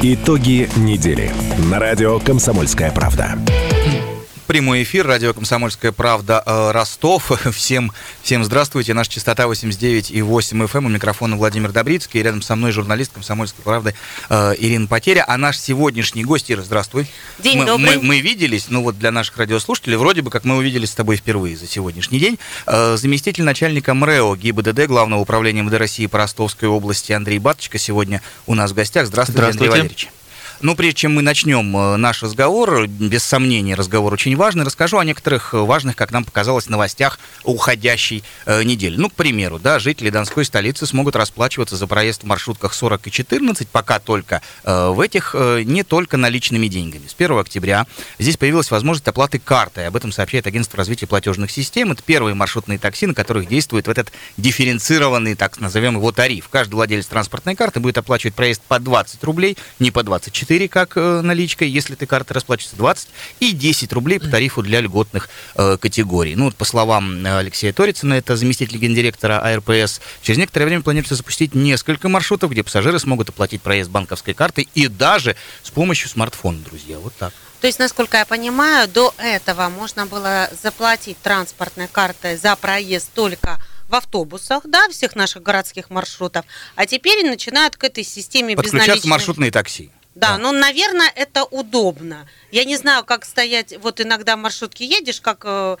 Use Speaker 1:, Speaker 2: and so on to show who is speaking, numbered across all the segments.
Speaker 1: Итоги недели на радио «Комсомольская правда».
Speaker 2: Прямой эфир, радио «Комсомольская правда», Ростов. Всем здравствуйте. Наша частота 89,8 FM. У микрофона Владимир Добрицкий. И рядом со мной журналист «Комсомольской правды» Ирина Потеря. А наш сегодняшний гость, Ира, здравствуй.
Speaker 3: День добрый.
Speaker 2: Мы виделись, для наших радиослушателей, вроде бы как мы увиделись с тобой впервые за сегодняшний день. Заместитель начальника МРЭО ГИБДД Главного управления МВД России по Ростовской области Андрей Баточко сегодня у нас в гостях. Здравствуйте. Андрей Валерьевич. Прежде чем мы начнем наш разговор, без сомнения, разговор очень важный, расскажу о некоторых важных, как нам показалось, новостях уходящей недели. К примеру, жители Донской столицы смогут расплачиваться за проезд в маршрутках 40 и 14, пока только в этих, не только наличными деньгами. С 1 октября здесь появилась возможность оплаты картой. Об этом сообщает Агентство развития платежных систем. Это первые маршрутные такси, на которых действует этот дифференцированный, так назовем его, тариф. Каждый владелец транспортной карты будет оплачивать проезд по 20 рублей, не по 24, как наличкой, если ты картой расплачиваешься, 20, и 10 рублей по тарифу для льготных категорий. По словам Алексея Торицына, это заместитель гендиректора АРПС, через некоторое время планируется запустить несколько маршрутов, где пассажиры смогут оплатить проезд банковской картой и даже с помощью смартфона, друзья. Вот так.
Speaker 3: То есть, насколько я понимаю, до этого можно было заплатить транспортной картой за проезд только в автобусах, всех наших городских маршрутов, а теперь начинают к этой системе безналичных.
Speaker 2: Подключаться маршрутные такси.
Speaker 3: Да, наверное, это удобно. Я не знаю, как стоять, иногда в маршрутке едешь, как,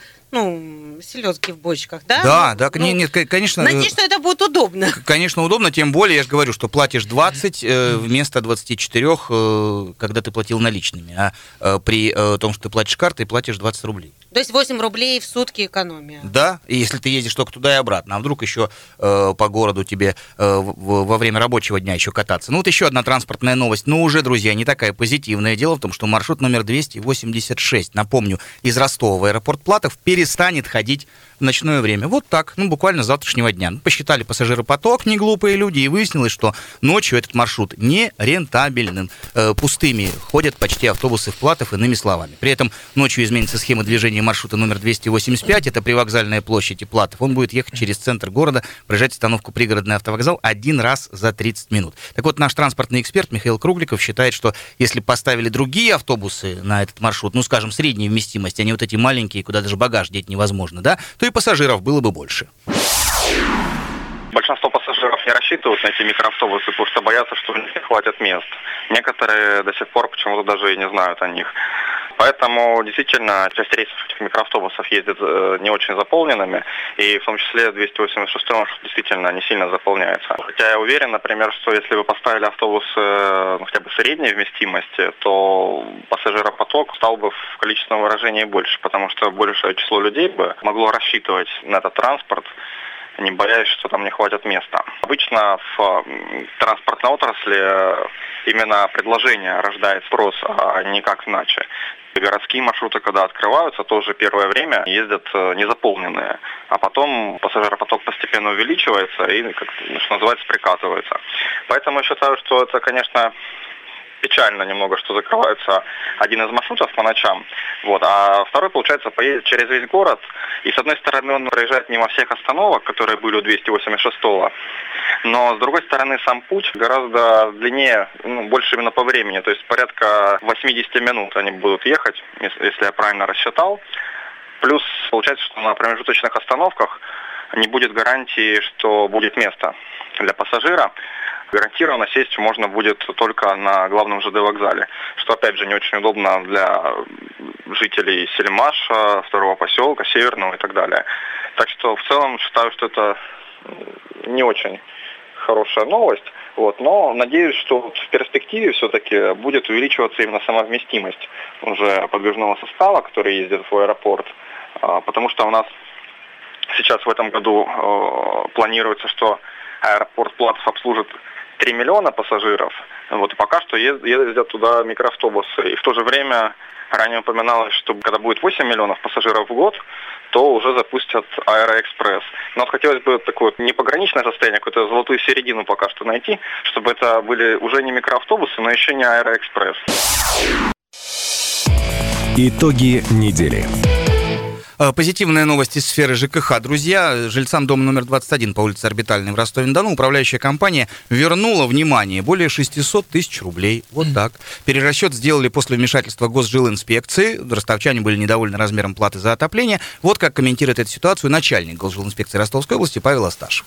Speaker 3: селедки в бочках, да?
Speaker 2: Да, нет, конечно.
Speaker 3: Надеюсь, что это будет удобно.
Speaker 2: Конечно, удобно, тем более, я же говорю, что платишь 20 вместо 24, когда ты платил наличными, а при том, что ты платишь картой, платишь 20 рублей.
Speaker 3: То есть 8 рублей в сутки экономия. Да,
Speaker 2: и если ты ездишь только туда и обратно, а вдруг еще по городу тебе во время рабочего дня еще кататься. Еще одна транспортная новость, но уже, друзья, не такая позитивная. Дело в том, что маршрут номер 286, напомню, из Ростова в аэропорт Платов перестанет ходить в ночное время. Вот так, буквально с завтрашнего дня. Посчитали пассажиропоток, не глупые люди, и выяснилось, что ночью этот маршрут не рентабельным. Пустыми ходят почти автобусы в Платов, иными словами. При этом ночью изменится схема движения маршрута номер 285, это привокзальная площадь и Платов. Он будет ехать через центр города, проезжать остановку пригородный автовокзал один раз за 30 минут. Так вот, наш транспортный эксперт Михаил Кругликов считает, что если поставили другие автобусы на этот маршрут, скажем, средней вместимости, а не вот эти маленькие, куда даже багаж деть невозможно, то и пассажиров было бы больше.
Speaker 4: Большинство пассажиров не рассчитывают на эти микроавтобусы, потому что боятся, что у них не хватит мест. Некоторые до сих пор почему-то даже и не знают о них. Поэтому действительно часть рейсов этих микроавтобусов ездит не очень заполненными, и в том числе 286 маршрут действительно не сильно заполняется. Хотя я уверен, например, что если бы поставили автобусы хотя бы средней вместимости, то пассажиропоток стал бы в количественном выражении больше, потому что большее число людей бы могло рассчитывать на этот транспорт, не боясь, что там не хватит места. Обычно в транспортной отрасли именно предложение рождает спрос, а никак иначе. Городские маршруты, когда открываются, тоже первое время ездят незаполненные, а потом пассажиропоток постепенно увеличивается и, что называется, приказывается. Поэтому я считаю, что это, конечно, печально немного, что закрывается один из маршрутов по ночам, а второй, получается, поедет через весь город, и с одной стороны он проезжает мимо всех остановок, которые были у 286-го, но с другой стороны сам путь гораздо длиннее, больше именно по времени, то есть порядка 80 минут они будут ехать, если я правильно рассчитал. Плюс получается, что на промежуточных остановках не будет гарантии, что будет место для пассажира. Гарантированно сесть можно будет только на главном ЖД вокзале, что опять же не очень удобно для жителей Сельмаша, второго поселка, Северного и так далее. Так что в целом считаю, что это не очень хорошая новость, но надеюсь, что в перспективе все-таки будет увеличиваться именно сама вместимость уже подвижного состава, который ездит в аэропорт, потому что у нас сейчас в этом году планируется, что аэропорт Платов обслужит 3 миллиона пассажиров, и пока что ездят туда микроавтобусы. И в то же время ранее упоминалось, что когда будет 8 миллионов пассажиров в год, то уже запустят Аэроэкспресс. Но хотелось бы такое не пограничное состояние, какую-то золотую середину пока что найти, чтобы это были уже не микроавтобусы, но еще не Аэроэкспресс.
Speaker 1: Итоги недели.
Speaker 2: Позитивная новость из сферы ЖКХ. Друзья, жильцам дома номер 21 по улице Орбитальной в Ростове-на-Дону управляющая компания вернула, внимание, более 600 тысяч рублей. Вот так. Перерасчет сделали после вмешательства Госжилинспекции. Ростовчане были недовольны размером платы за отопление. Вот как комментирует эту ситуацию начальник Госжилинспекции Ростовской области Павел Асташев.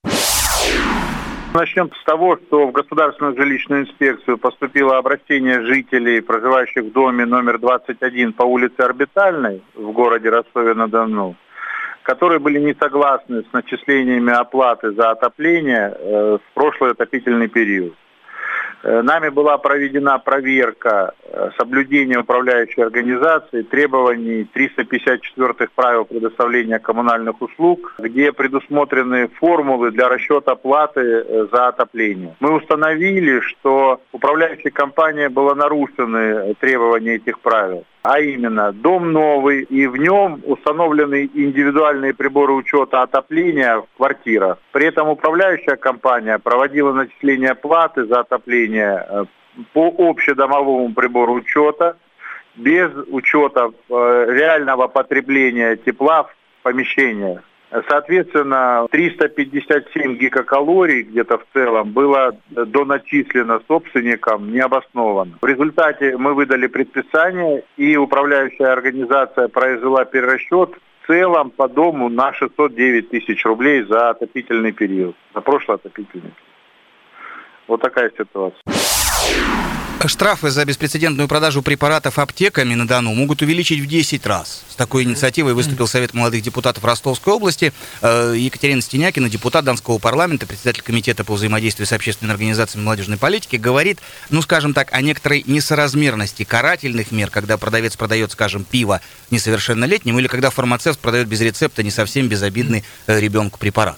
Speaker 5: Начнем с того, что в Государственную жилищную инспекцию поступило обращение жителей, проживающих в доме номер 21 по улице Орбитальной в городе Ростове-на-Дону, которые были не согласны с начислениями оплаты за отопление в прошлый отопительный период. Нами была проведена проверка соблюдения управляющей организации требований 354-х правил предоставления коммунальных услуг, где предусмотрены формулы для расчета платы за отопление. Мы установили, что управляющей компанией было нарушены требования этих правил. А именно, дом новый, и в нем установлены индивидуальные приборы учета отопления в квартирах. При этом управляющая компания проводила начисление платы за отопление по общедомовому прибору учета, без учета реального потребления тепла в помещениях. Соответственно, 357 гигакалорий где-то в целом было доначислено собственникам необоснованно. В результате мы выдали предписание, и управляющая организация произвела перерасчет в целом по дому на 609 тысяч рублей за отопительный период, за прошлый отопительный период. Вот такая ситуация.
Speaker 2: Штрафы за беспрецедентную продажу препаратов аптеками на Дону могут увеличить в 10 раз. С такой инициативой выступил Совет молодых депутатов Ростовской области. Екатерина Стенякина, депутат Донского парламента, председатель комитета по взаимодействию с общественными организациями молодежной политики, говорит, скажем так, о некоторой несоразмерности карательных мер, когда продавец продает, скажем, пиво несовершеннолетним, или когда фармацевт продает без рецепта не совсем безобидный ребенку препарат.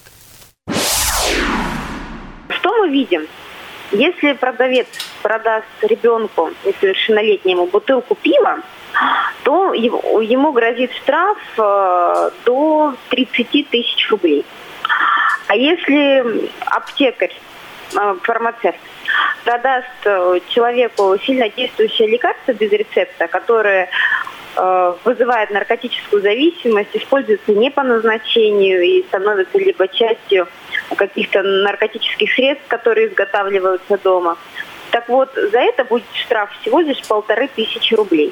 Speaker 6: Что мы видим? Если продавец продаст ребенку несовершеннолетнему бутылку пива, то ему грозит штраф до 30 тысяч рублей. А если аптекарь, фармацевт, продаст человеку сильнодействующее лекарство без рецепта, которое вызывает наркотическую зависимость, используется не по назначению и становится либо частью каких-то наркотических средств, которые изготавливаются дома. Так вот, за это будет штраф всего лишь 1500 рублей.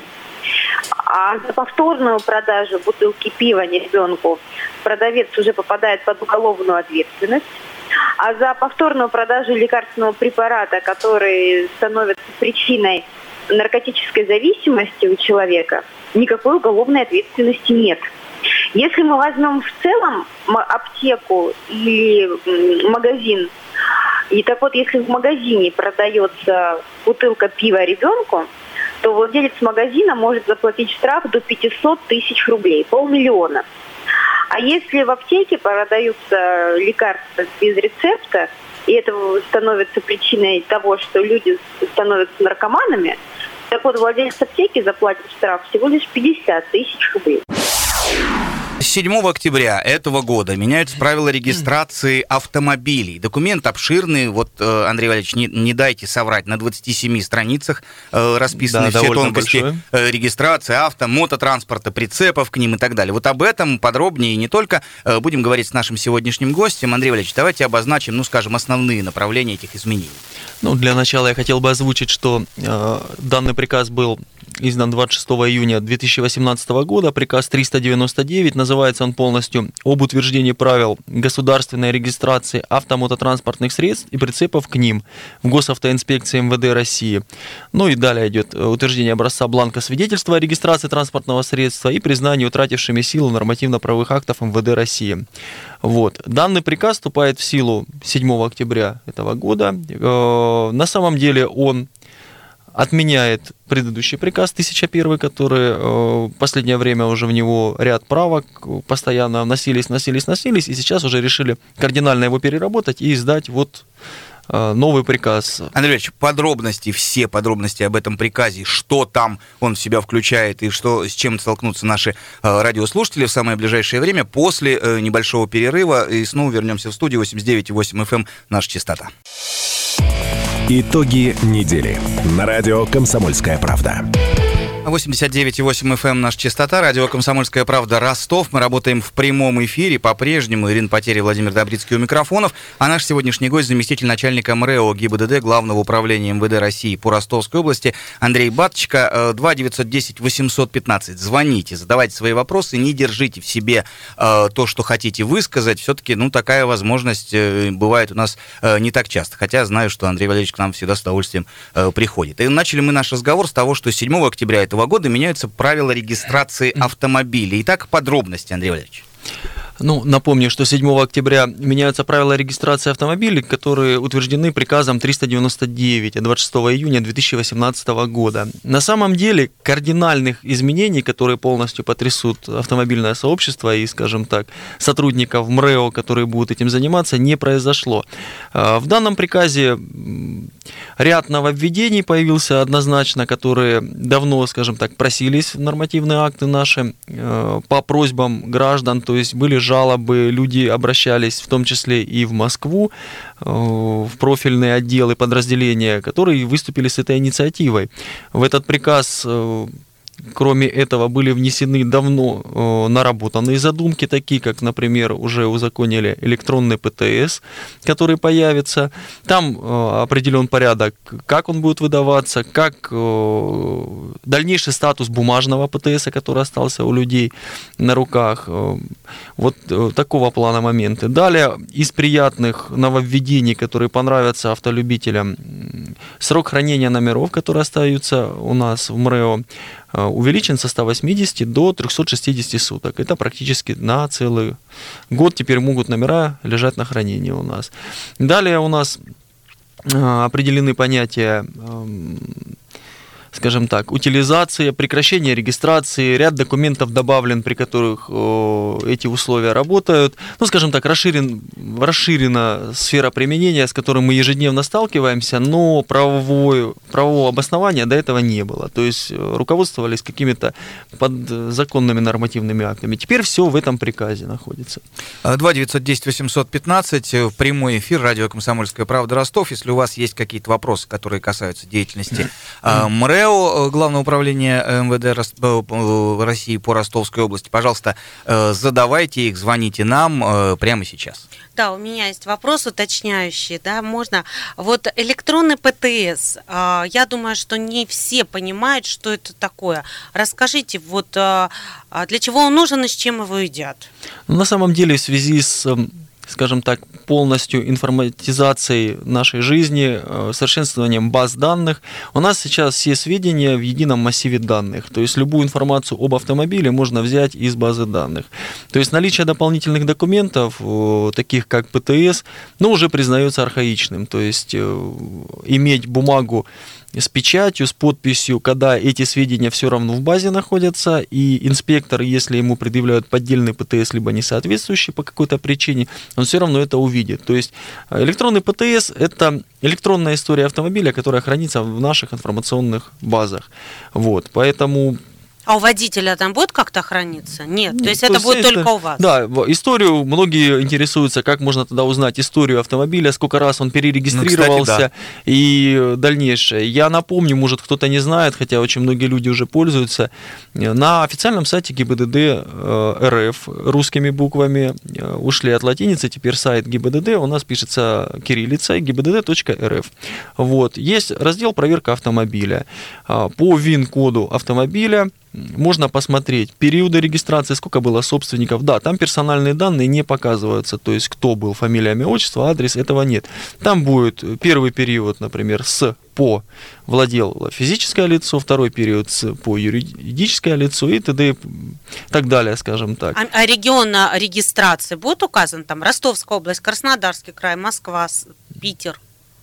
Speaker 6: А за повторную продажу бутылки пива ребенку продавец уже попадает под уголовную ответственность. А за повторную продажу лекарственного препарата, который становится причиной наркотической зависимости у человека, никакой уголовной ответственности нет. Если мы возьмем в целом аптеку или магазин, и так вот, если в магазине продается бутылка пива ребенку, то владелец магазина может заплатить штраф до 500 тысяч рублей, 500 000. А если в аптеке продаются лекарства без рецепта, и это становится причиной того, что люди становятся наркоманами, так вот, владелец аптеки заплатит штраф всего лишь 50 тысяч рублей.
Speaker 2: С 7 октября этого года меняются правила регистрации автомобилей. Документ обширный, Андрей Валерьевич, не дайте соврать, на 27 страницах расписаны все тонкости регистрации мототранспорта, прицепов к ним и так далее. Вот об этом подробнее и не только будем говорить с нашим сегодняшним гостем. Андрей Валерьевич, давайте обозначим, основные направления этих изменений.
Speaker 7: Для начала я хотел бы озвучить, что данный приказ был издан 26 июня 2018 года, приказ 399, называется он полностью «Об утверждении правил государственной регистрации автомототранспортных средств и прицепов к ним в Госавтоинспекции МВД России». И далее идет утверждение образца бланка свидетельства о регистрации транспортного средства и признание утратившими силу нормативно-правовых актов МВД России. Данный приказ вступает в силу 7 октября этого года. На самом деле он отменяет предыдущий приказ 1001, который в последнее время уже в него ряд правок постоянно вносились, и сейчас уже решили кардинально его переработать и издать новый приказ.
Speaker 2: Андрей Ильич, все подробности об этом приказе, что там он в себя включает и с чем столкнутся наши радиослушатели в самое ближайшее время, после небольшого перерыва, и снова вернемся в студию. 89,8 FM, наша частота.
Speaker 1: Итоги недели на радио «Комсомольская правда».
Speaker 2: 89,8 FM наша частота, радио «Комсомольская правда», Ростов. Мы работаем в прямом эфире по-прежнему. Ирина Потеря, Владимир Добрицкий у микрофонов. А наш сегодняшний гость — заместитель начальника МРЭО ГИБДД Главного управления МВД России по Ростовской области Андрей Баточка. 2-910-815. Звоните, задавайте свои вопросы, не держите в себе то, что хотите высказать. Все-таки, такая возможность бывает у нас не так часто. Хотя знаю, что Андрей Валерьевич к нам всегда с удовольствием приходит. И начали мы наш разговор с того, что 7 октября этого года меняются правила регистрации автомобилей. Итак, подробности, Андрей Валерьевич.
Speaker 7: Напомню, что 7 октября меняются правила регистрации автомобилей, которые утверждены приказом 399 от 26 июня 2018 года. На самом деле, кардинальных изменений, которые полностью потрясут автомобильное сообщество и, скажем так, сотрудников МРЭО, которые будут этим заниматься, не произошло. В данном приказе ряд нововведений появился однозначно, которые давно, скажем так, просились в нормативные акты наши по просьбам граждан, то есть были жалобы, люди обращались в том числе и в Москву, в профильные отделы, подразделения, которые выступили с этой инициативой. В этот приказ, кроме этого, были внесены давно наработанные задумки, такие как, например, уже узаконили электронный ПТС, который появится. Там определен порядок, как он будет выдаваться, как дальнейший статус бумажного ПТС, который остался у людей на руках. Вот такого плана моменты. Далее, из приятных нововведений, которые понравятся автолюбителям, срок хранения номеров, которые остаются у нас в МРЭО, увеличен со 180 до 360 суток. Это практически на целый год теперь могут номера лежать на хранении у нас. Далее у нас определены понятия, скажем так, утилизация, прекращение регистрации, ряд документов добавлен, при которых эти условия работают. Скажем так, расширена сфера применения, с которой мы ежедневно сталкиваемся, но правового обоснования до этого не было. То есть руководствовались какими-то подзаконными нормативными актами. Теперь все в этом приказе находится.
Speaker 2: 2-910-815, прямой эфир, радио «Комсомольская правда», Ростов. Если у вас есть какие-то вопросы, которые касаются деятельности МРЭО, Главное управление МВД России по Ростовской области, пожалуйста, задавайте их, звоните нам прямо сейчас.
Speaker 3: Да, у меня есть вопрос уточняющий, можно. Вот электронный ПТС, я думаю, что не все понимают, что это такое. Расскажите, для чего он нужен и с чем его едят?
Speaker 7: На самом деле, в связи с, скажем так, полностью информатизацией нашей жизни, совершенствованием баз данных, у нас сейчас все сведения в едином массиве данных. То есть любую информацию об автомобиле можно взять из базы данных. То есть наличие дополнительных документов, таких как ПТС, уже признается архаичным. То есть иметь бумагу с печатью, с подписью, когда эти сведения все равно в базе находятся, и инспектор, если ему предъявляют поддельный ПТС, либо несоответствующий по какой-то причине, он все равно это увидит. То есть электронный ПТС – это электронная история автомобиля, которая хранится в наших информационных базах. Поэтому...
Speaker 3: А у водителя там будет как-то храниться? Нет, то есть это будет только у вас?
Speaker 7: Да, историю, многие интересуются, как можно тогда узнать историю автомобиля, сколько раз он перерегистрировался,
Speaker 2: кстати, да.
Speaker 7: И дальнейшее. Я напомню, может кто-то не знает, хотя очень многие люди уже пользуются, на официальном сайте ГИБДД РФ русскими буквами ушли от латиницы, теперь сайт ГИБДД у нас пишется кириллицей gibdd.rf. Есть раздел «Проверка автомобиля». По ВИН-коду автомобиля можно посмотреть периоды регистрации, сколько было собственников. Да, там персональные данные не показываются, то есть кто был, фамилия, имя, отчество, адрес, этого нет. Там будет первый период, например, по владело физическое лицо, второй период по юридическое лицо и т.д. и так далее, скажем так.
Speaker 3: А регион регистрации будет указан? Там Ростовская область, Краснодарский край, Москва, Питер?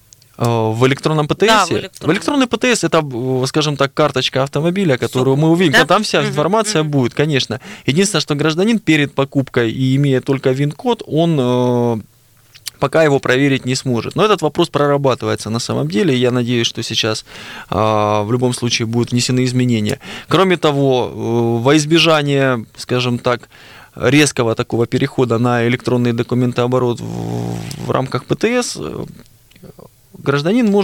Speaker 7: В электронном ПТС?
Speaker 3: Да,
Speaker 7: в электронный ПТС это, скажем так, карточка автомобиля, которую мы увидим. Да? Там вся информация будет, конечно. Единственное, что гражданин перед покупкой и имея только ВИН-код, он пока его проверить не сможет. Но этот вопрос прорабатывается на самом деле. Я надеюсь, что сейчас в любом случае будут внесены изменения. Кроме того, во избежание, скажем так, резкого такого перехода на электронный документооборот в рамках ПТС, гражданин может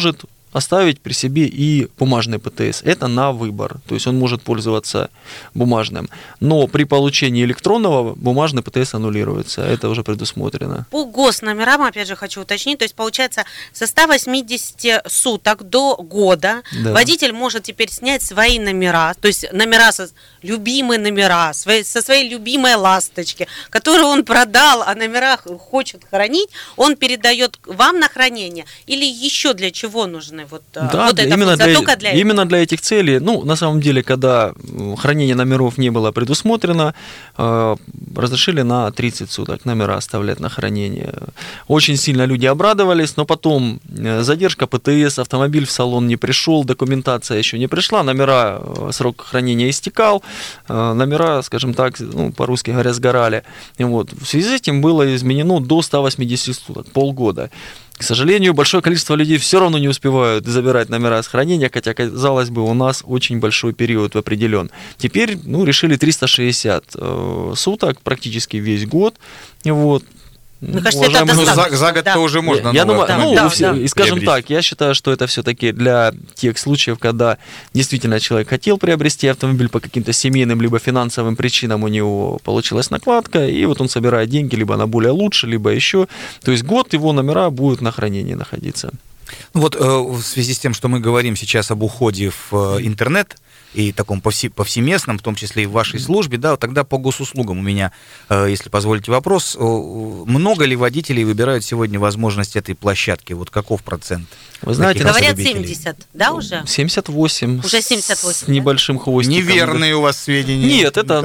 Speaker 7: оставить при себе и бумажный ПТС. Это на выбор. То есть он может пользоваться бумажным. Но при получении электронного бумажный ПТС аннулируется. Это уже предусмотрено.
Speaker 3: По госномерам, опять же, хочу уточнить, то есть получается со 180 суток до года водитель может теперь снять свои номера, то есть номера, любимые номера, со своей любимой ласточки, которую он продал, а номера хочет хранить, он передает вам на хранение или еще для чего нужны вот эта функция? Только для этого?
Speaker 7: Именно для этих целей. Ну, на самом деле, когда хранение номеров не было предусмотрено, разрешили на 30 суток номера оставлять на хранение. Очень сильно люди обрадовались, но потом задержка ПТС, автомобиль в салон не пришел, документация еще не пришла, номера, срок хранения истекал, номера, скажем так, ну, по-русски говоря, сгорали. И вот. В связи с этим было изменено до 180 суток, полгода. К сожалению, большое количество людей все равно не успевают забирать номера с хранения, хотя, казалось бы, у нас очень большой период определен. Теперь решили 360 суток, практически весь год. Вот.
Speaker 3: Мне кажется, это достаточно.
Speaker 2: За год-то уже можно.
Speaker 7: Я думаю, скажем так, я считаю, что это все-таки для тех случаев, когда действительно человек хотел приобрести автомобиль по каким-то семейным либо финансовым причинам, у него получилась накладка, и вот он собирает деньги либо на более лучше, либо еще. То есть год его номера будут на хранении находиться.
Speaker 2: Вот в связи с тем, что мы говорим сейчас об уходе в интернет, и таком повсеместном, в том числе и в вашей службе, да, тогда по госуслугам у меня, если позволите, вопрос. Много ли водителей выбирают сегодня возможность этой площадки? Вот каков процент?
Speaker 7: Вы знаете,
Speaker 3: говорят 70, да, уже?
Speaker 7: 78.
Speaker 3: Уже 78,
Speaker 7: с небольшим хвостиком.
Speaker 2: Неверные у вас сведения.
Speaker 7: Нет, это,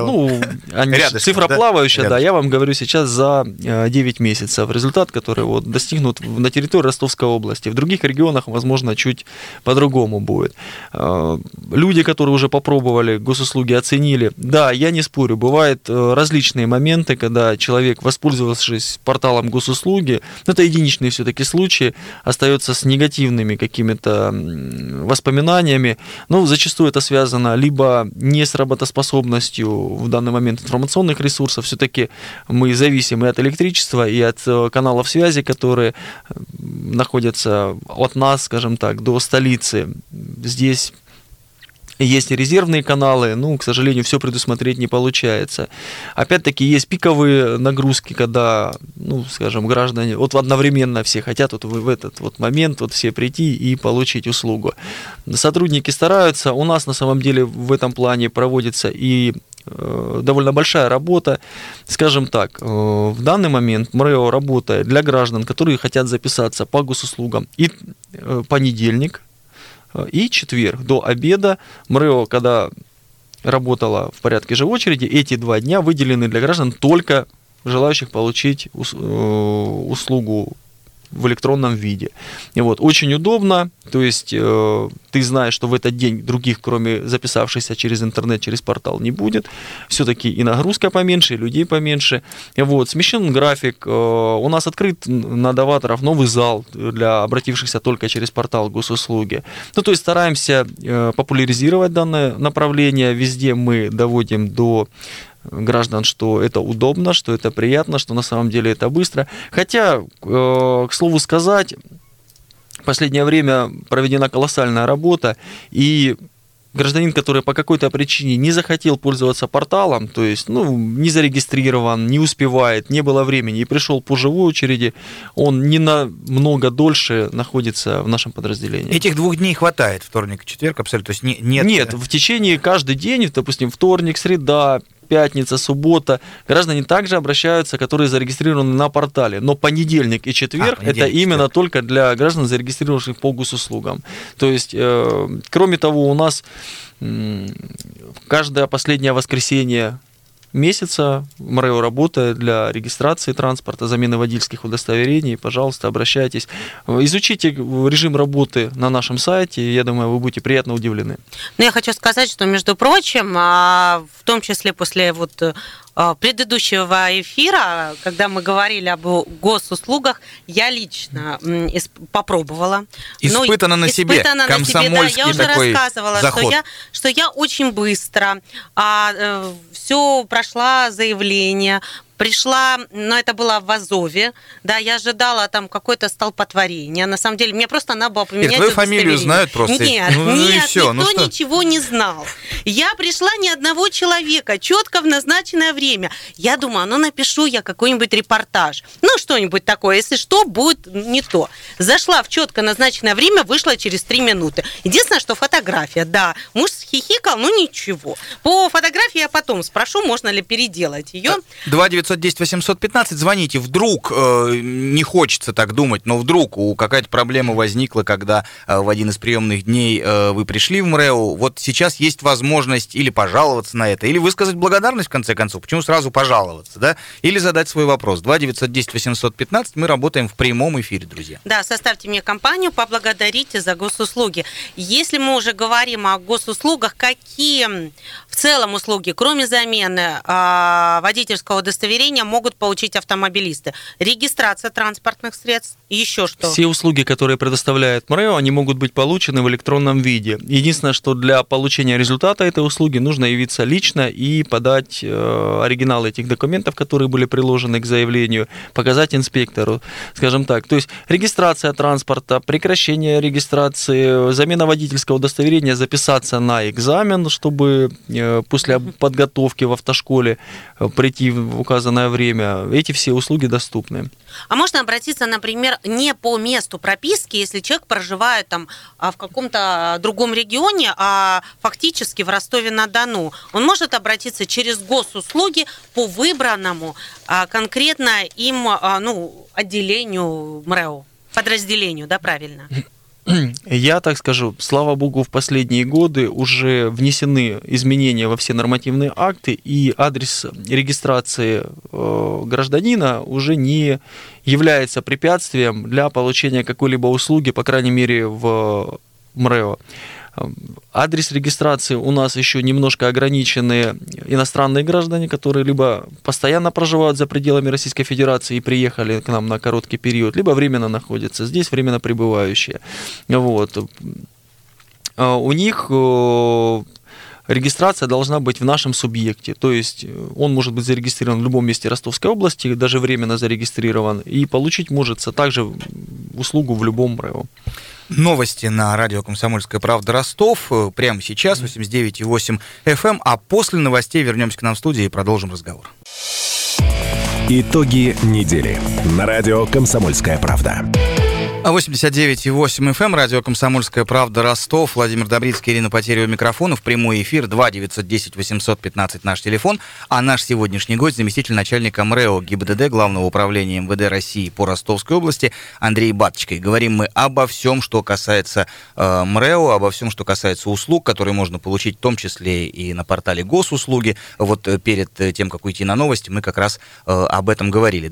Speaker 7: цифра плавающая, да, я вам говорю сейчас за 9 месяцев. Результат, который вот достигнут на территории Ростовской области. В других регионах, возможно, чуть по-другому будет. Люди, которые уже попробовали, госуслуги оценили. Да, я не спорю, бывают различные моменты, когда человек, воспользовавшись порталом госуслуги, это единичные все-таки случаи, остается с негативными какими-то воспоминаниями. Но зачастую это связано либо не с работоспособностью в данный момент информационных ресурсов, все-таки мы зависим и от электричества, и от каналов связи, которые находятся от нас, скажем так, до столицы. Здесь есть и резервные каналы, к сожалению, все предусмотреть не получается. Опять-таки, есть пиковые нагрузки, когда, скажем, граждане одновременно все хотят в этот момент все прийти и получить услугу. Сотрудники стараются, у нас на самом деле в этом плане проводится и довольно большая работа. Скажем так, в данный момент МРЭО работает для граждан, которые хотят записаться по госуслугам, и понедельник, и четверг до обеда. МРЭО, когда работала в порядке же очереди, эти 2 дня выделены для граждан, только желающих получить услугу в электронном виде. И вот, очень удобно, то есть ты знаешь, что в этот день других, кроме записавшихся через интернет, через портал, не будет. Все-таки и нагрузка поменьше, и людей поменьше. И вот, смещен график. У нас открыт на новаторов новый зал для обратившихся только через портал госуслуги. То есть стараемся популяризировать данное направление. Везде мы доводим до граждан, что это удобно, что это приятно, что на самом деле это быстро. Хотя, к слову сказать, в последнее время проведена колоссальная работа, и гражданин, который по какой-то причине не захотел пользоваться порталом, то есть не зарегистрирован, не успевает, не было времени и пришел по живой очереди, он не намного дольше находится в нашем подразделении.
Speaker 2: Этих 2 дней хватает, вторник, четверг, абсолютно. То есть
Speaker 7: нет, в течение каждый день, допустим, вторник, среда, пятница, суббота, граждане также обращаются, которые зарегистрированы на портале. Но понедельник и четверг это именно только для граждан, зарегистрированных по госуслугам. То есть, кроме того, у нас каждое последнее воскресенье месяца МРЭО работает для регистрации транспорта, замены водительских удостоверений. Пожалуйста, обращайтесь. Изучите режим работы на нашем сайте, я думаю, вы будете приятно удивлены.
Speaker 3: Я хочу сказать, что, между прочим, в том числе после предыдущего эфира, когда мы говорили об госуслугах, я лично попробовала.
Speaker 2: Испытана на себе. Комсомольский
Speaker 3: я уже рассказывала, что я очень быстро все прошла заявление, пришла, но это было в Азове, да, я ожидала там какое-то столпотворение. На самом деле, мне просто надо было поменять
Speaker 2: твою фамилию знают просто?
Speaker 3: Нет, никто ничего не знал. Я пришла ни одного человека, четко в назначенное время. Я думаю, напишу я какой-нибудь репортаж. Что-нибудь такое, если что, будет не то. Зашла в четко назначенное время, вышла через 3 минуты. Единственное, что фотография, да, муж хихикал, ничего. По фотографии я потом спрошу, можно ли переделать ее.
Speaker 2: 2-910-815, звоните. Вдруг, не хочется так думать, но вдруг какая-то проблема возникла, когда в один из приемных дней вы пришли в МРЭО. Вот сейчас есть возможность или пожаловаться на это, или высказать благодарность, в конце концов. Почему сразу пожаловаться, да? Или задать свой вопрос. 2-910-815, мы работаем в прямом эфире, друзья.
Speaker 3: Да, составьте мне компанию, поблагодарите за госуслуги. Если мы уже говорим о госуслугах, какие в целом услуги, кроме замены водительского удостоверения, могут получить автомобилисты? Регистрация транспортных средств, еще что?
Speaker 7: Все услуги, которые предоставляет МРЭО, они могут быть получены в электронном виде. Единственное, что для получения результата этой услуги нужно явиться лично и подать оригиналы этих документов, которые были приложены к заявлению, показать инспектору, скажем так. То есть регистрация транспорта, прекращение регистрации, замена водительского удостоверения, записаться на экзамен, чтобы после подготовки в автошколе прийти в указанное время. Эти все услуги доступны.
Speaker 3: А можно обратиться, например, не по месту прописки, если человек проживает там в каком-то другом регионе, а фактически в Ростове-на-Дону. Он может обратиться через госуслуги по выбранному конкретно им отделению МРЭО, подразделению, да, правильно?
Speaker 7: Я так скажу, слава богу, в последние годы уже внесены изменения во все нормативные акты, и адрес регистрации гражданина уже не является препятствием для получения какой-либо услуги, по крайней мере, в МРЭО. Адрес регистрации у нас еще немножко ограничены иностранные граждане, которые либо постоянно проживают за пределами Российской Федерации и приехали к нам на короткий период, либо временно находятся здесь, временно пребывающие. Вот. У них регистрация должна быть в нашем субъекте, то есть он может быть зарегистрирован в любом месте Ростовской области, даже временно зарегистрирован, и получить может также услугу в любом МРЭО.
Speaker 2: Новости на радио «Комсомольская правда» Ростов. Прямо сейчас, 89,8 FM. А после новостей вернемся к нам в студию и продолжим разговор.
Speaker 1: Итоги недели на радио «Комсомольская правда».
Speaker 2: 89,8 FM, радио «Комсомольская правда», Ростов. Владимир Добрицкий, Ирина Потерева, микрофонов. Прямой эфир 2-910-815 наш телефон. А наш сегодняшний гость — заместитель начальника МРЭО ГИБДД Главного управления МВД России по Ростовской области Андрей Баточка. И говорим мы обо всем, что касается МРЭО, обо всем, что касается услуг, которые можно получить в том числе и на портале госуслуги. Вот перед тем, как уйти на новости, мы как раз об этом говорили.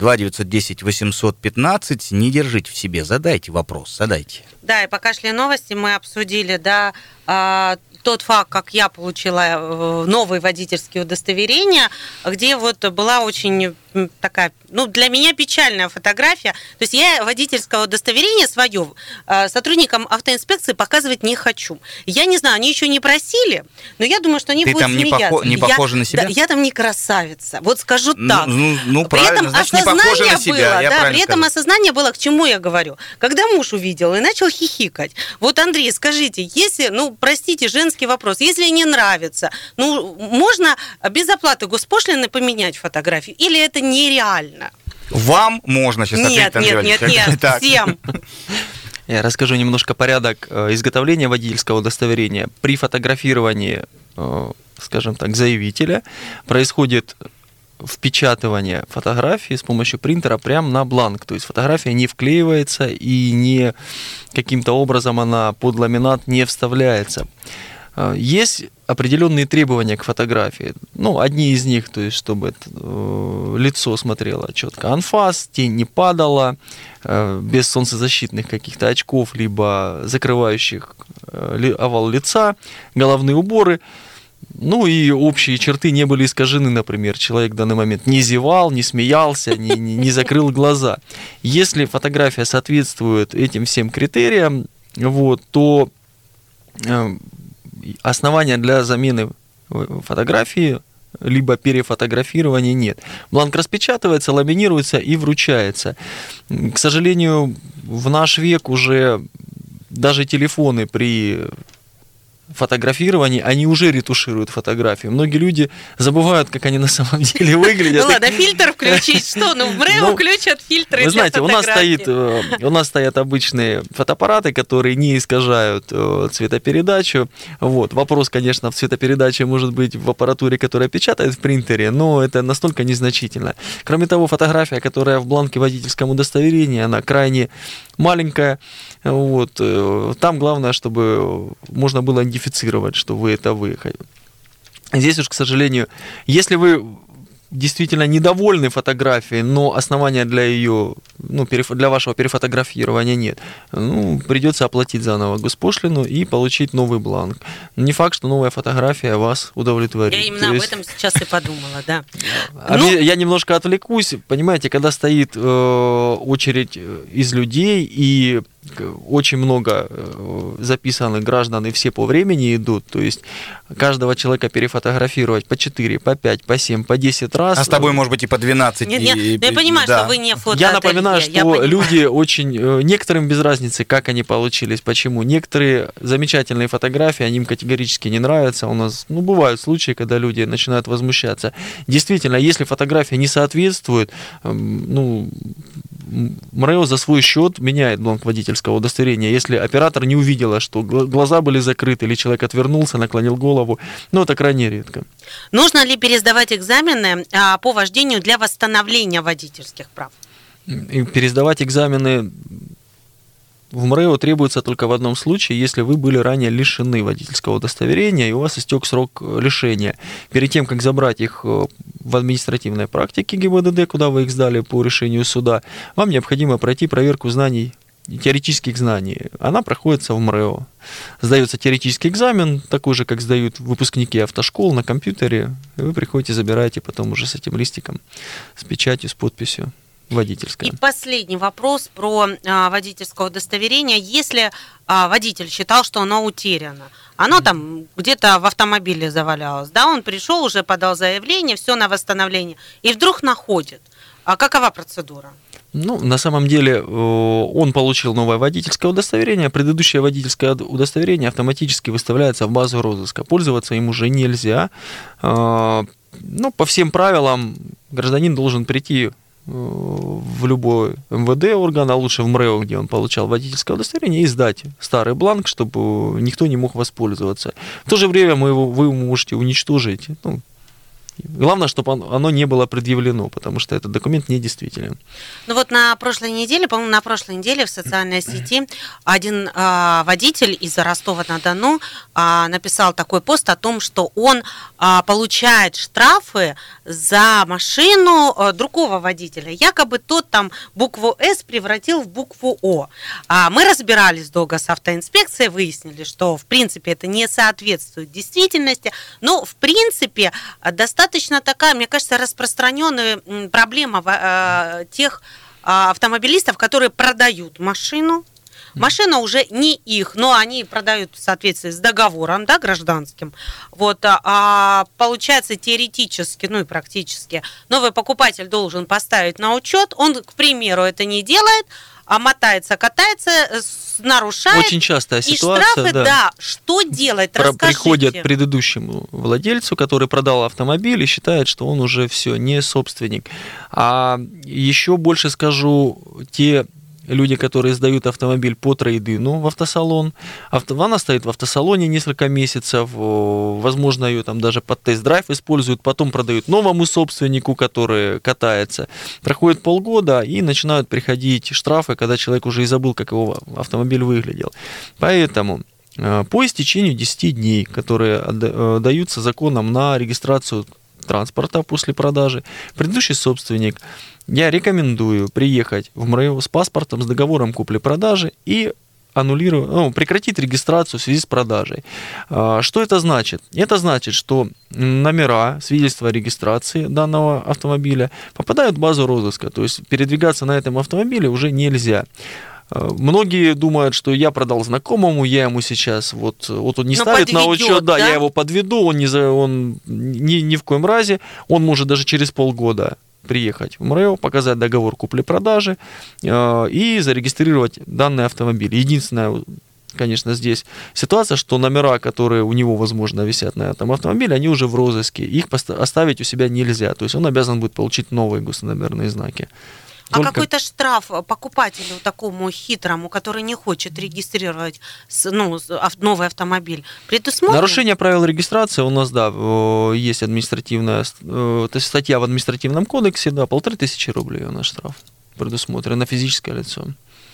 Speaker 2: 2-910-815. Не держите в себе, задайте вопрос, задайте.
Speaker 3: Да, и пока шли новости, мы обсудили, да, тот факт, как я получила новые водительские удостоверения, где вот была очень такая, для меня печальная фотография. То есть я водительское удостоверение свое сотрудникам автоинспекции показывать не хочу. Я не знаю, они еще не просили, но я думаю, что они будут смеяться.
Speaker 2: Ты там не похожа на себя?
Speaker 3: Да, я там не красавица, вот скажу так.
Speaker 2: При правильно, значит, не похожа на себя.
Speaker 3: При этом осознание было, к чему я говорю. Когда муж увидел и начал хихикать. Вот, Андрей, скажите, если, простите, женский вопрос, если не нравится, можно без оплаты госпошлины поменять фотографию? Или это нереально?
Speaker 2: Вам можно сейчас ответить, Андрей.
Speaker 3: Нет, всем.
Speaker 7: Я расскажу немножко порядок изготовления водительского удостоверения. При фотографировании, скажем так, заявителя происходит впечатывание фотографии с помощью принтера прямо на бланк. То есть фотография не вклеивается и не каким-то образом она под ламинат не вставляется. Есть определенные требования к фотографии. Одни из них, то есть, чтобы лицо смотрело четко. Анфас, тень не падала, без солнцезащитных каких-то очков, либо закрывающих овал лица, головные уборы. И общие черты не были искажены, например, человек в данный момент не зевал, не смеялся, не закрыл глаза. Если фотография соответствует этим всем критериям, то основания для замены фотографии либо перефотографирования нет. Бланк распечатывается, ламинируется и вручается. К сожалению, в наш век уже даже телефоны при фотографировании, они уже ретушируют фотографии. Многие люди забывают, как они на самом деле выглядят.
Speaker 3: Ну ладно, фильтр включить, что? Ну в МРЭО включат фильтры.
Speaker 7: Вы знаете, у нас стоят обычные фотоаппараты, которые не искажают цветопередачу. Вот. Вопрос, конечно, в цветопередаче может быть в аппаратуре, которая печатает в принтере, но это настолько незначительно. Кроме того, фотография, которая в бланке водительского удостоверения, она крайне маленькая. Вот. Там главное, чтобы можно было идентифицировать, что вы это вы. Здесь уж, к сожалению, если вы действительно недовольны фотографией, но основания для ее, для вашего перефотографирования нет, придется оплатить заново госпошлину и получить новый бланк. Не факт, что новая фотография вас удовлетворит.
Speaker 3: Я именно об этом сейчас и подумала, да.
Speaker 7: Я немножко отвлекусь. Понимаете, когда стоит очередь из людей и очень много записанных граждан, и все по времени идут, то есть каждого человека перефотографировать по 4, по 5, по 7, по 10 раз.
Speaker 2: А с тобой, может быть, и по 12.
Speaker 3: Я понимаю, что вы не фотоателье.
Speaker 7: Я напоминаю, что люди очень... Некоторым без разницы, как они получились, почему. Некоторые замечательные фотографии, они им категорически не нравятся. У нас, бывают случаи, когда люди начинают возмущаться. Действительно, если фотография не соответствует, МРЭО за свой счет меняет бланк водительского удостоверения, если оператор не увидела, что глаза были закрыты, или человек отвернулся, наклонил голову. Это крайне редко.
Speaker 3: Нужно ли пересдавать экзамены по вождению для восстановления водительских прав?
Speaker 7: И пересдавать экзамены в МРЭО требуется только в одном случае, если вы были ранее лишены водительского удостоверения и у вас истек срок лишения. Перед тем, как забрать их в административной практике ГИБДД, куда вы их сдали по решению суда, вам необходимо пройти проверку знаний, теоретических знаний. Она проходится в МРЭО. Сдается теоретический экзамен, такой же, как сдают выпускники автошкол на компьютере. И вы приходите, забираете потом уже с этим листиком, с печатью, с подписью. Водительское.
Speaker 3: И последний вопрос про водительское удостоверение. Если водитель считал, что оно утеряно, оно там где-то в автомобиле завалялось, да, он пришел, уже подал заявление, все на восстановление, и вдруг находит. А какова процедура?
Speaker 7: На самом деле он получил новое водительское удостоверение, предыдущее водительское удостоверение автоматически выставляется в базу розыска. Пользоваться им уже нельзя. По всем правилам гражданин должен прийти в любой МВД орган, а лучше в МРЭО, где он получал водительское удостоверение, и сдать старый бланк, чтобы никто не мог воспользоваться. В то же время вы можете уничтожить. Главное, чтобы оно не было предъявлено, потому что этот документ недействителен.
Speaker 3: На прошлой неделе, в социальной сети один водитель из Ростова-на-Дону написал такой пост о том, что он получает штрафы за машину другого водителя. Якобы тот там букву «С» превратил в букву «О». Мы разбирались долго с автоинспекцией, выяснили, что в принципе это не соответствует действительности, но в принципе достаточно такая, мне кажется, распространенная проблема тех автомобилистов, которые продают машину. Машина уже не их, но они продают в соответствии с договором, да, гражданским. Получается теоретически, и практически новый покупатель должен поставить на учет. Он, к примеру, это не делает, мотается, катается, нарушает.
Speaker 7: Очень частая ситуация.
Speaker 3: И штрафы, да. Что делать? Расскажите.
Speaker 7: Приходят к предыдущему владельцу, который продал автомобиль и считает, что он уже все, не собственник. А еще больше скажу, те люди, которые сдают автомобиль по трейд-ину в автосалон. Она стоит в автосалоне несколько месяцев, возможно, ее там даже под тест-драйв используют, потом продают новому собственнику, который катается. Проходит полгода, и начинают приходить штрафы, когда человек уже и забыл, как его автомобиль выглядел. Поэтому по истечению 10 дней, которые даются законом на регистрацию транспорта после продажи, предыдущий собственник, я рекомендую приехать в МРЭО с паспортом, с договором купли-продажи и прекратить регистрацию в связи с продажей. Что это значит? Это значит, что номера, свидетельства о регистрации данного автомобиля попадают в базу розыска, то есть передвигаться на этом автомобиле уже нельзя. Многие думают, что я продал знакомому, я ему сейчас вот он не ставит на учет, да, я его подведу, он ни в коем разе, он может даже через полгода приехать в МРЭО, показать договор купли-продажи и зарегистрировать данный автомобиль. Единственное, конечно, здесь ситуация, что номера, которые у него, возможно, висят на этом автомобиле, они уже в розыске, их оставить у себя нельзя, то есть он обязан будет получить новые госномерные знаки.
Speaker 3: А какой-то штраф покупателю такому хитрому, который не хочет регистрировать новый автомобиль, предусмотрен?
Speaker 7: Нарушение правил регистрации у нас, да, есть административная статья в административном кодексе, да, 1500 рублей у нас штраф предусмотрен на физическое лицо.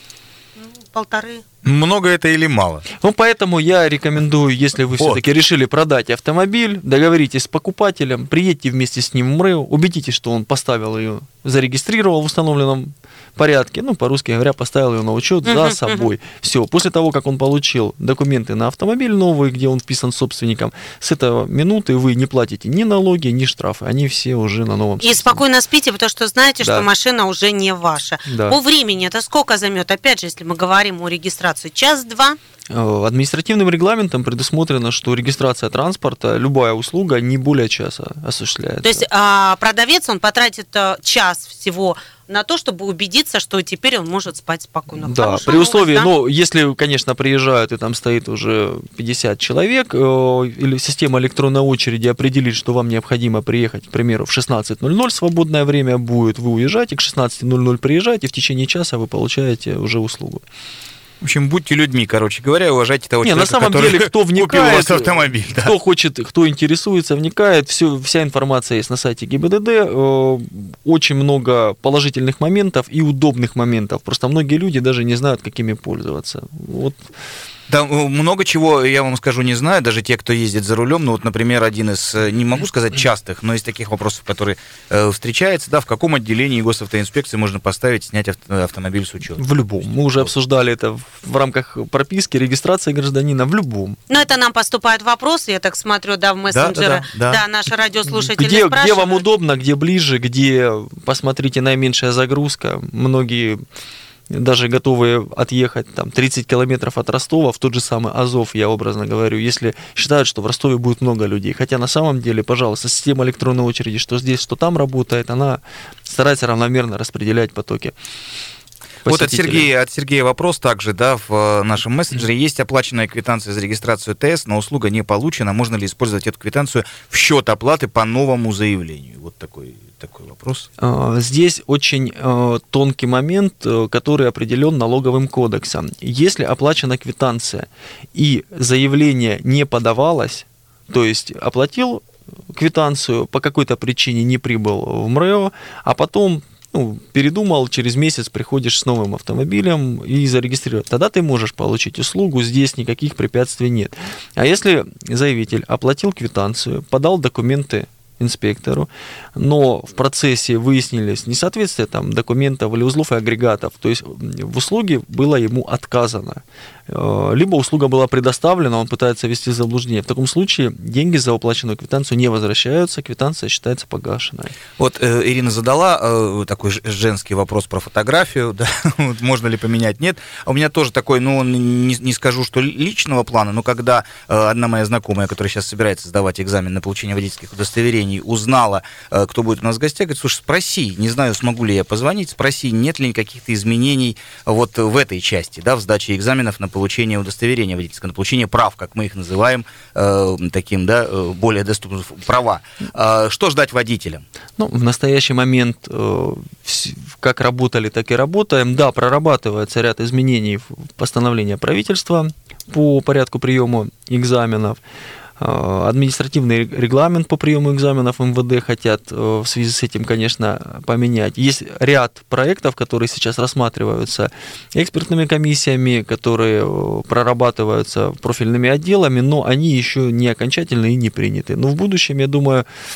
Speaker 3: 1,5.
Speaker 2: Много это или мало?
Speaker 7: Ну, поэтому я рекомендую, если вы все-таки решили продать автомобиль, договоритесь с покупателем, приедьте вместе с ним в МРЭО, убедитесь, что он поставил ее, зарегистрировал в установленном порядке, по-русски говоря, поставил ее на учет за собой. Все, после того, как он получил документы на автомобиль новый, где он вписан собственником, с этого минуты вы не платите ни налоги, ни штрафы, они все уже на новом собственнике.
Speaker 3: И спокойно спите, потому что знаете, что машина уже не ваша.
Speaker 7: Да.
Speaker 3: По времени это сколько займет? Опять же, если мы говорим о регистрации, час-два?
Speaker 7: Административным регламентом предусмотрено, что регистрация транспорта, любая услуга не более часа осуществляется.
Speaker 3: То есть продавец, он потратит час всего на то, чтобы убедиться, что теперь он может спать спокойно.
Speaker 7: Да, при условии, если, конечно, приезжают и там стоит уже 50 человек, или система электронной очереди определит, что вам необходимо приехать, к примеру, в 16:00 свободное время будет, вы уезжаете, к 16:00 приезжаете, в течение часа вы получаете уже услугу.
Speaker 2: В общем, будьте людьми, короче говоря, уважайте того человека,
Speaker 7: на самом
Speaker 2: который
Speaker 7: деле, кто вникает,
Speaker 2: купил у вас автомобиль. Да.
Speaker 7: Кто хочет, кто интересуется, вникает, вся информация есть на сайте ГИБДД. Очень много положительных моментов и удобных моментов. Просто многие люди даже не знают, какими пользоваться. Вот.
Speaker 2: Да, много чего, я вам скажу, не знаю, даже те, кто ездит за рулем, например, один из, не могу сказать частых, но из таких вопросов, которые встречаются, да, в каком отделении госавтоинспекции можно поставить, снять автомобиль с учета?
Speaker 7: В любом. Мы уже обсуждали это в рамках прописки, регистрации гражданина, в любом.
Speaker 3: Но это нам поступают вопросы, я так смотрю, в мессенджеры, наши радиослушатели спрашивают.
Speaker 7: Где вам удобно, где ближе, где, посмотрите, наименьшая загрузка. Многие даже готовые отъехать 30 километров от Ростова, в тот же самый Азов, я образно говорю, если считают, что в Ростове будет много людей. Хотя на самом деле, пожалуйста, система электронной очереди, что здесь, что там работает, она старается равномерно распределять потоки.
Speaker 2: Вот от Сергея вопрос также, в нашем мессенджере. Есть оплаченная квитанция за регистрацию ТС, но услуга не получена. Можно ли использовать эту квитанцию в счет оплаты по новому заявлению? Вот такой вопрос.
Speaker 7: Здесь очень тонкий момент, который определен налоговым кодексом. Если оплачена квитанция и заявление не подавалось, то есть оплатил квитанцию, по какой-то причине не прибыл в МРЭО, а потом передумал, через месяц приходишь с новым автомобилем и зарегистрировать. Тогда ты можешь получить услугу, здесь никаких препятствий нет. А если заявитель оплатил квитанцию, подал документы инспектору, но в процессе выяснились несоответствия документов или узлов и агрегатов, то есть в услуге было ему отказано, либо услуга была предоставлена, он пытается ввести в заблуждение. В таком случае деньги за уплаченную квитанцию не возвращаются, квитанция считается погашенной.
Speaker 2: Вот Ирина задала такой женский вопрос про фотографию, да? Можно ли поменять, нет. А у меня тоже такой, не скажу, что личного плана, но когда одна моя знакомая, которая сейчас собирается сдавать экзамен на получение водительских удостоверений, узнала, кто будет у нас в гостях, говорит: слушай, спроси, не знаю, смогу ли я позвонить, спроси, нет ли каких-то изменений вот в этой части, в сдаче экзаменов на получение удостоверения водительского, на получение прав, как мы их называем, таким, более доступным, права. Что ждать водителям?
Speaker 7: В настоящий момент как работали, так и работаем. Да, прорабатывается ряд изменений в постановлении правительства по порядку приема экзаменов. Административный регламент по приему экзаменов МВД хотят в связи с этим, конечно, поменять. Есть ряд проектов, которые сейчас рассматриваются экспертными комиссиями, которые прорабатываются профильными отделами, но они еще не окончательны и не приняты. Но в будущем, я думаю,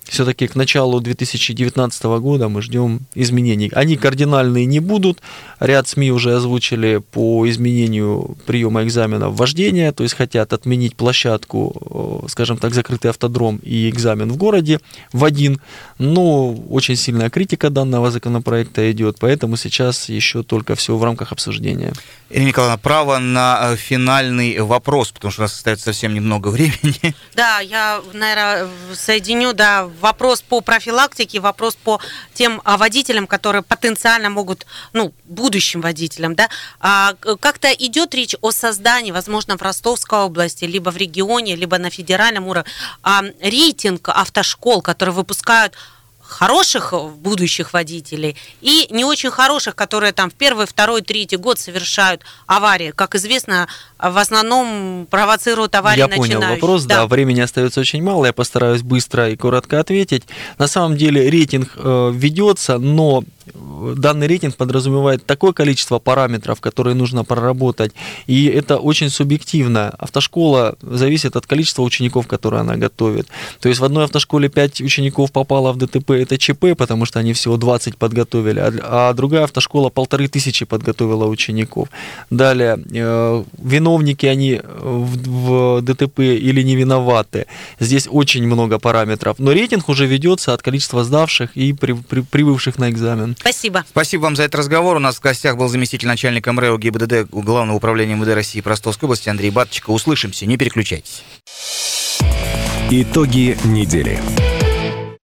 Speaker 7: все-таки к началу 2019 года мы ждем изменений. Они кардинальные не будут. Ряд СМИ уже озвучили по изменению приема экзаменов вождения, то есть хотят отменить площадку, скажем так, закрытый автодром и экзамен в городе в один. Но очень сильная критика данного законопроекта идет, поэтому сейчас еще только все в рамках обсуждения.
Speaker 2: Ирина Николаевна, право на финальный вопрос, потому что у нас остается совсем немного времени.
Speaker 3: Да, я, наверное, соединю, вопрос по профилактике, вопрос по тем водителям, которые потенциально могут, будущим водителям, как-то идет речь о создании, возможно, в Ростовской области, либо в регионе, либо на федеральном уровне, рейтинг автошкол, которые выпускают хороших будущих водителей и не очень хороших, которые там в первый, второй, третий год совершают аварии. Как известно, в основном провоцируют аварии начинающие.
Speaker 7: Я понял вопрос, времени остается очень мало, я постараюсь быстро и коротко ответить. На самом деле рейтинг ведется, но данный рейтинг подразумевает такое количество параметров, которые нужно проработать, и это очень субъективно. Автошкола зависит от количества учеников, которые она готовит. То есть в одной автошколе 5 учеников попало в ДТП, это ЧП, потому что они всего 20 подготовили, а другая автошкола 1500 подготовила учеников. Далее, виновники они в ДТП или не виноваты. Здесь очень много параметров, но рейтинг уже ведется от количества сдавших и прибывших на экзамен.
Speaker 3: Спасибо.
Speaker 2: Спасибо вам за этот разговор. У нас в гостях был заместитель начальника МРЭО ГИБДД Главного управления МВД России по Ростовской области Андрей Баточко. Услышимся, не переключайтесь.
Speaker 1: Итоги недели.